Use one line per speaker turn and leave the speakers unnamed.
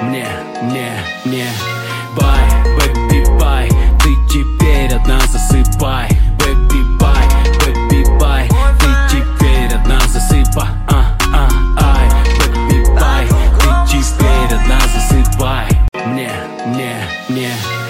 не бай, бэби бай, ты теперь одна засыпай. Бэби бай, ты теперь одна засыпай. Ай, бэби бай, ты теперь одна засыпай. Не